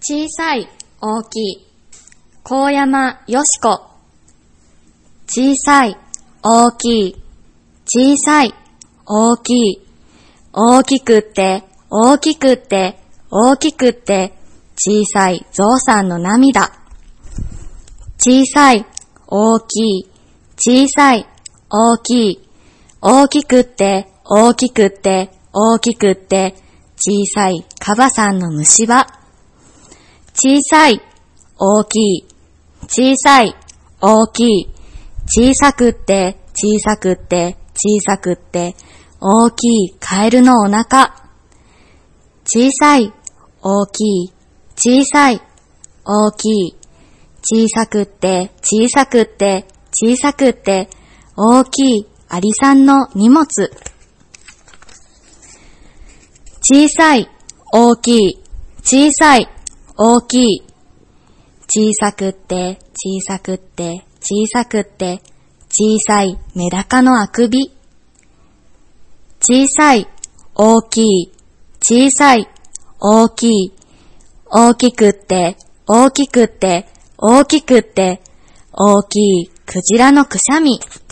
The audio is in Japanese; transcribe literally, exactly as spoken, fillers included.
小さい、大きい。高山よしこ。小さい、大きい。小さい、大きい。大きくって、大きくって、大きくって、小さいゾウさんの涙。小さい、大きい。小さい、大きい。大きくって、大きくって、大きくって、小さいカバさんの虫歯。小さい、大きい。小さい、大きい。小さくって、小さくって、小さくって、大きいカエルのお腹。小さい、大きい。小さい、大きい。小さくって、小さくって、小さくって、大きいアリさんの荷物。小さい、大きい。小さい、大きい。小さくって、小さくって、小さくって、小さいメダカのあくび。小さい、大きい。小さい、大きい。大きくって、大きくって、大きくって、大きいクジラのくしゃみ。